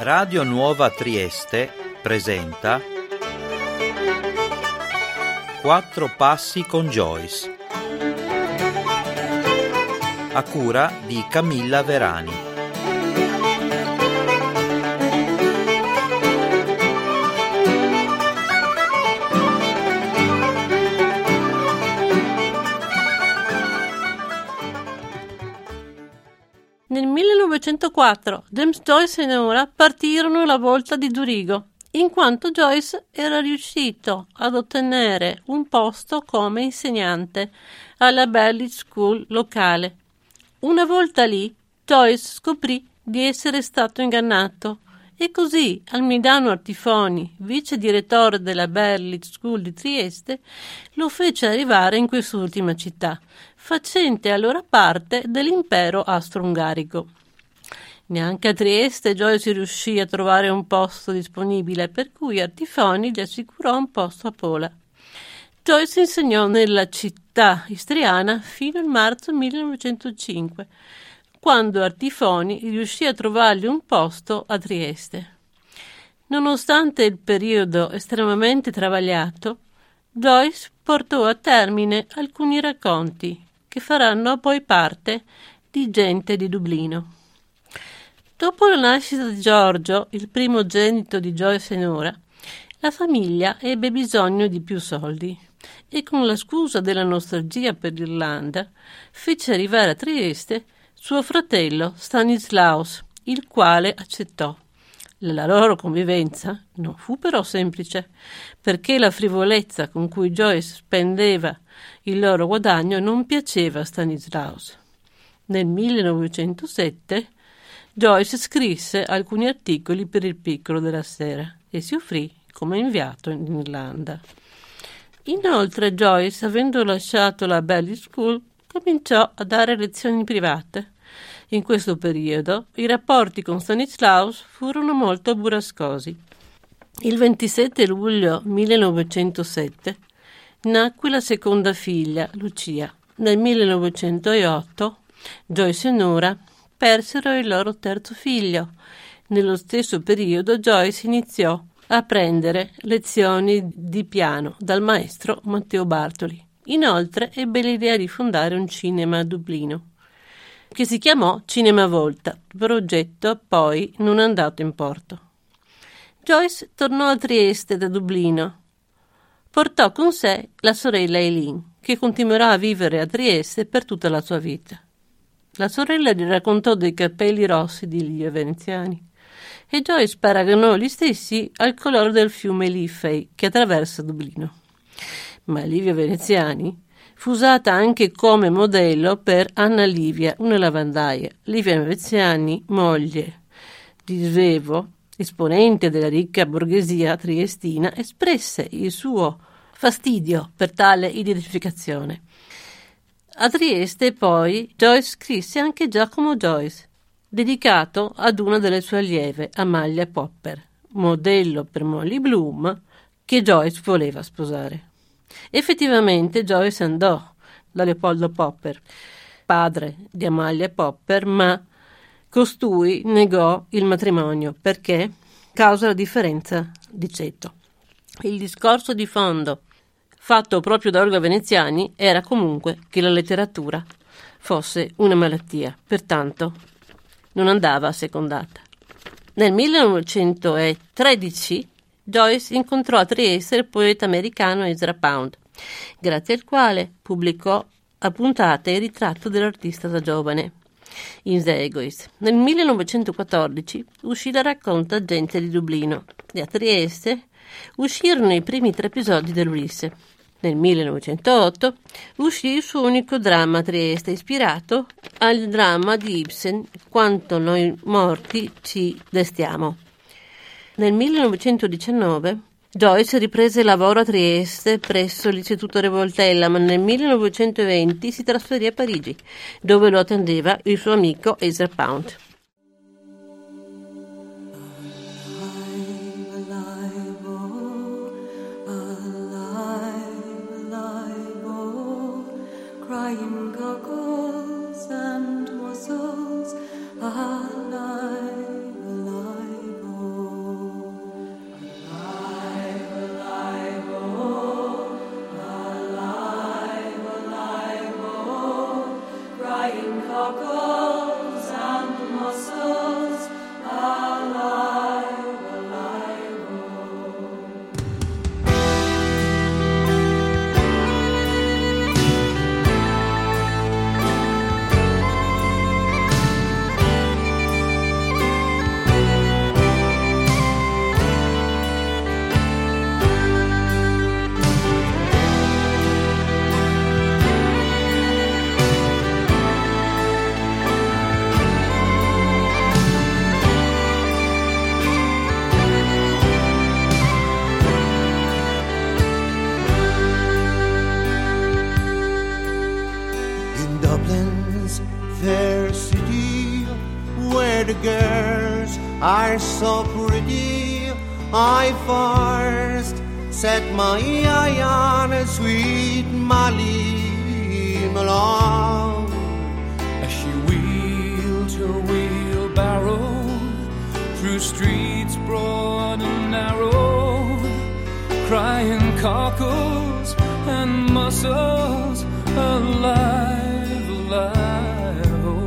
Radio Nuova Trieste presenta Quattro passi con Joyce, a cura di Camilla Verani. Nel 1904 James Joyce e Nora partirono alla volta di Zurigo, in quanto Joyce era riuscito ad ottenere un posto come insegnante alla Berlitz School locale. Una volta lì, Joyce scoprì di essere stato ingannato e così Almidano Artifoni, vice direttore della Berlitz School di Trieste, lo fece arrivare in quest'ultima città, facente allora parte dell'impero austro-ungarico. Neanche a Trieste Joyce riuscì a trovare un posto disponibile, per cui Artifoni gli assicurò un posto a Pola. Joyce insegnò nella città istriana fino al marzo 1905, quando Artifoni riuscì a trovargli un posto a Trieste. Nonostante il periodo estremamente travagliato, Joyce portò a termine alcuni racconti che faranno poi parte di Gente di Dublino. Dopo la nascita di Giorgio, il primogenito di Joyce e Nora, la famiglia ebbe bisogno di più soldi e con la scusa della nostalgia per l'Irlanda fece arrivare a Trieste suo fratello Stanislaus, il quale accettò. La loro convivenza non fu però semplice, perché la frivolezza con cui Joyce spendeva il loro guadagno non piaceva a Stanislaus. Nel 1907 Joyce scrisse alcuni articoli per il Piccolo della Sera e si offrì come inviato in Irlanda. Inoltre Joyce, avendo lasciato la Berlitz School, cominciò a dare lezioni private. In questo periodo i rapporti con Stanislaus furono molto burrascosi. Il 27 luglio 1907 nacque la seconda figlia, Lucia. Nel 1908 Joyce e Nora persero il loro terzo figlio. Nello stesso periodo Joyce iniziò a prendere lezioni di piano dal maestro Matteo Bartoli. Inoltre ebbe l'idea di fondare un cinema a Dublino, che si chiamò Cinema Volta, progetto poi non andato in porto. Joyce tornò a Trieste da Dublino. Portò con sé la sorella Eileen, che continuerà a vivere a Trieste per tutta la sua vita. La sorella gli raccontò dei capelli rossi di Livia Veneziani e Joyce paragonò gli stessi al colore del fiume Liffey che attraversa Dublino. Ma Livia Veneziani fu usata anche come modello per Anna Livia, una lavandaia. Livia Veneziani, moglie di Svevo, esponente della ricca borghesia triestina, espresse il suo fastidio per tale identificazione. A Trieste poi Joyce scrisse anche Giacomo Joyce, dedicato ad una delle sue allieve, Amalia Popper, modello per Molly Bloom, che Joyce voleva sposare. Effettivamente Joyce andò da Leopoldo Popper, padre di Amalia Popper, ma costui negò il matrimonio perché causa la differenza di ceto. Il discorso di fondo fatto proprio da Olga Veneziani era comunque che la letteratura fosse una malattia, pertanto non andava assecondata. Nel 1913 Joyce incontrò a Trieste il poeta americano Ezra Pound, grazie al quale pubblicò a puntate il ritratto dell'artista da giovane, in The Egoist. Nel 1914 uscì la raccolta Gente di Dublino e a Trieste uscirono i primi 3 episodi dell'Ulisse. Nel 1908 uscì il suo unico dramma a Trieste, ispirato al dramma di Ibsen, Quanto noi morti ci destiamo. Nel 1919 Joyce riprese il lavoro a Trieste presso l'Istituto Revoltella, ma nel 1920 si trasferì a Parigi, dove lo attendeva il suo amico Ezra Pound. Crying cockles and mussels, alive, alive, oh. the girls are so pretty, I first set my eye on a sweet Molly Malone. As she wheeled her wheelbarrow through streets broad and narrow, crying cockles and mussels, alive, alive, oh.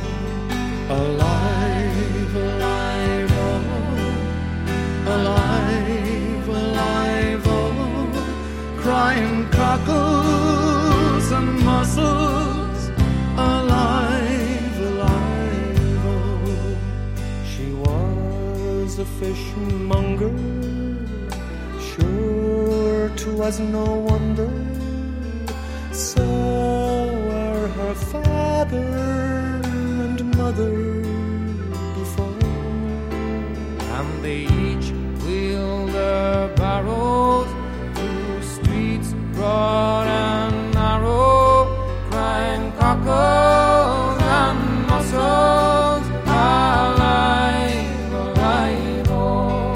Alive, alive, oh. Alive, alive, oh. Crying cockles and mussels, alive, alive, oh. She was a fishmonger, sure 'twas no wonder, so were her father and mother before. And they each wheeled their barrows through streets broad and narrow, crying cockles and mussels, alive, alive, oh.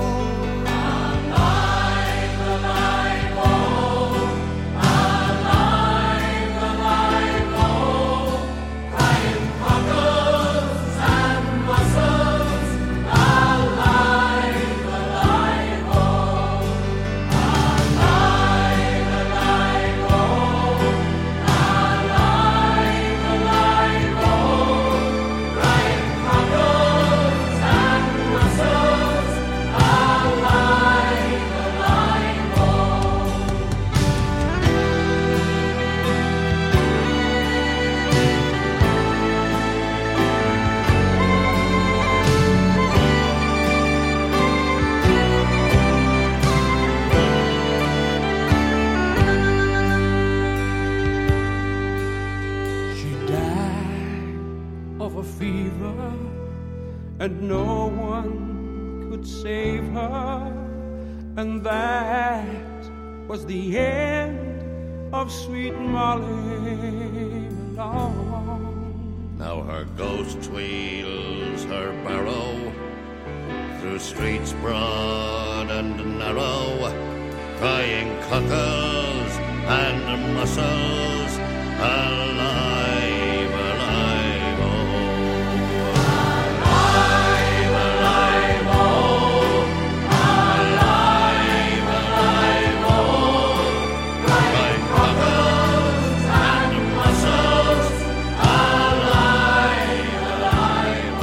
Alive, alive, oh. Alive, alive, oh. Crying cockles and mussels, alive, alive, oh. Alive, alive, oh. Alive, alive, oh. Crying cockles and mussels, alive, alive, oh. She died of a fever, and no one could save her, and that was the end of sweet Molly Malone. Now her ghost wheels her barrow through streets broad and narrow, crying cockles and mussels, alive, alive, oh. Alive, alive, oh. Alive, alive, oh. Crying cockles and mussels, alive, alive,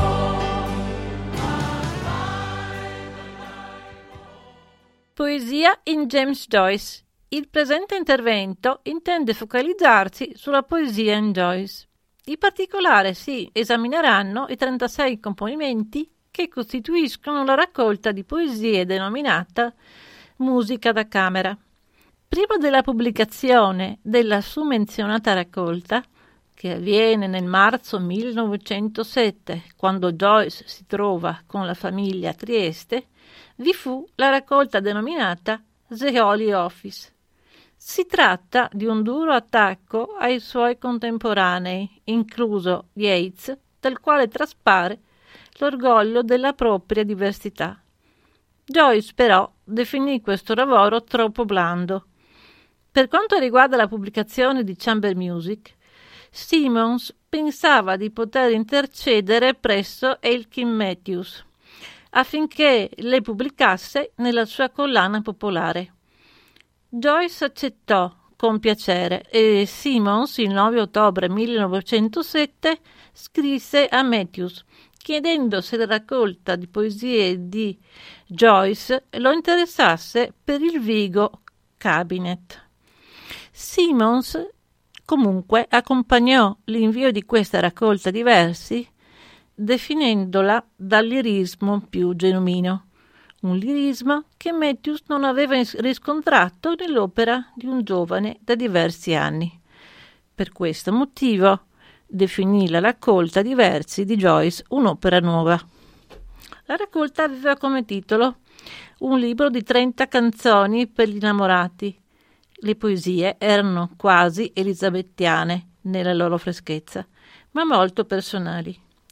oh. Poesia in James Joyce. Il presente intervento intende focalizzarsi sulla poesia in Joyce. In particolare si esamineranno i 36 componimenti che costituiscono la raccolta di poesie denominata Musica da camera. Prima della pubblicazione della summenzionata raccolta, che avviene nel marzo 1907, quando Joyce si trova con la famiglia a Trieste, vi fu la raccolta denominata The Holy Office. Si tratta di un duro attacco ai suoi contemporanei, incluso Yeats, dal quale traspare l'orgoglio della propria diversità. Joyce, però, definì questo lavoro troppo blando. Per quanto riguarda la pubblicazione di Chamber Music, Simmons pensava di poter intercedere presso Elkin Matthews affinché le pubblicasse nella sua collana popolare. Joyce accettò con piacere e Simmons, il 9 ottobre 1907, scrisse a Matthews chiedendo se la raccolta di poesie di Joyce lo interessasse per il Vigo Cabinet. Simmons comunque accompagnò l'invio di questa raccolta di versi definendola dal lirismo più genuino, un lirismo che Matthews non aveva riscontrato nell'opera di un giovane da diversi anni. Per questo motivo definì la raccolta di versi di Joyce un'opera nuova. La raccolta aveva come titolo un libro di 30 canzoni per gli innamorati. Le poesie erano quasi elisabettiane nella loro freschezza, ma molto personali.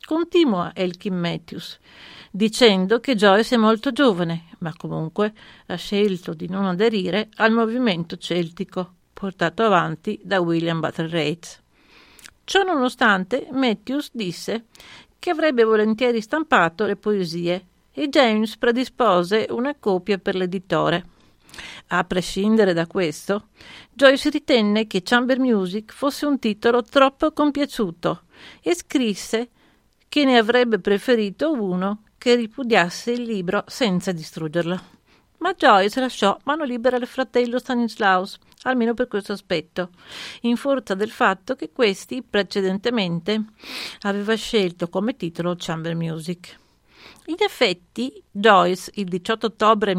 Continua Elkin Matthews, dicendo che Joyce è molto giovane, ma comunque ha scelto di non aderire al movimento celtico portato avanti da William Butler Yeats. Ciò nonostante, Matthews disse che avrebbe volentieri stampato le poesie e James predispose una copia per l'editore. A prescindere da questo, Joyce ritenne che Chamber Music fosse un titolo troppo compiaciuto e scrisse che ne avrebbe preferito uno che ripudiasse il libro senza distruggerlo. Ma Joyce lasciò mano libera al fratello Stanislaus, almeno per questo aspetto, in forza del fatto che questi precedentemente aveva scelto come titolo Chamber Music. In effetti, Joyce, il 18 ottobre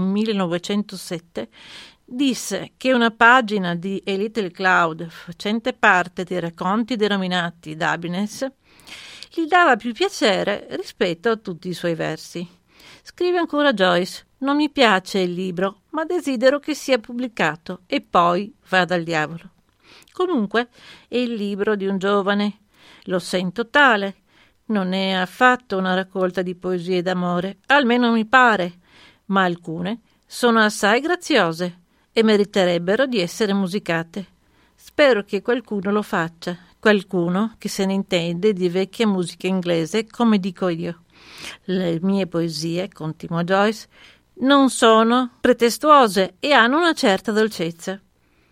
1907, disse che una pagina di A Little Cloud, facente parte dei racconti denominati d'Happiness, gli dava più piacere rispetto a tutti i suoi versi. Scrive ancora Joyce: non mi piace il libro, ma desidero che sia pubblicato e poi vada al diavolo. Comunque è il libro di un giovane, lo sento tale. Non è affatto una raccolta di poesie d'amore, almeno mi pare, ma alcune sono assai graziose e meriterebbero di essere musicate. Spero che qualcuno lo faccia, qualcuno che se ne intende di vecchia musica inglese, come dico io. Le mie poesie, continuò Joyce, non sono pretestuose e hanno una certa dolcezza.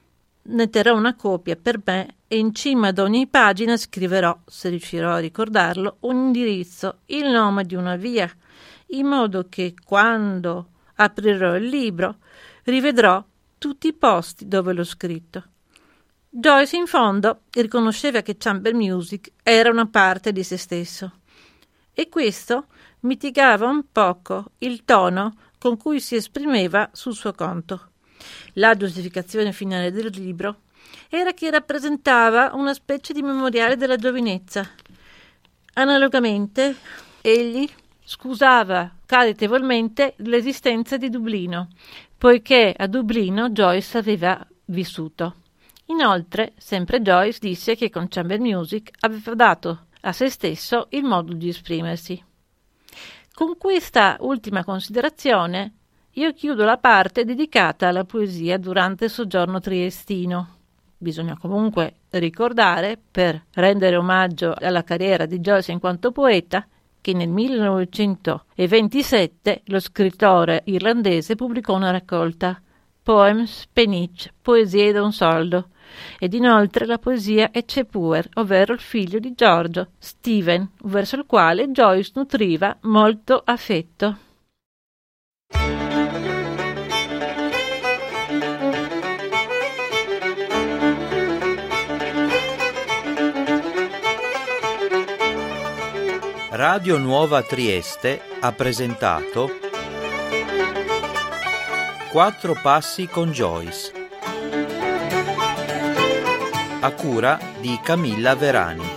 Ne terrò una copia per me e in cima ad ogni pagina scriverò, se riuscirò a ricordarlo, un indirizzo, il nome di una via, in modo che quando aprirò il libro rivedrò tutti i posti dove l'ho scritto. Joyce in fondo riconosceva che Chamber Music era una parte di se stesso e questo mitigava un poco il tono con cui si esprimeva sul suo conto. La giustificazione finale del libro era che rappresentava una specie di memoriale della giovinezza. Analogamente, egli scusava caritevolmente l'esistenza di Dublino, poiché a Dublino Joyce aveva vissuto. Inoltre, sempre Joyce disse che con Chamber Music aveva dato a se stesso il modo di esprimersi. Con questa ultima considerazione io chiudo la parte dedicata alla poesia durante il soggiorno triestino. Bisogna comunque ricordare, per rendere omaggio alla carriera di Joyce in quanto poeta, che nel 1927 lo scrittore irlandese pubblicò una raccolta, Poems Peniche, Poesie da un soldo, ed inoltre la poesia Ecce Puer, ovvero il figlio di Giorgio, Stephen, verso il quale Joyce nutriva molto affetto. Radio Nuova Trieste ha presentato Quattro passi con Joyce, a cura di Camilla Verani.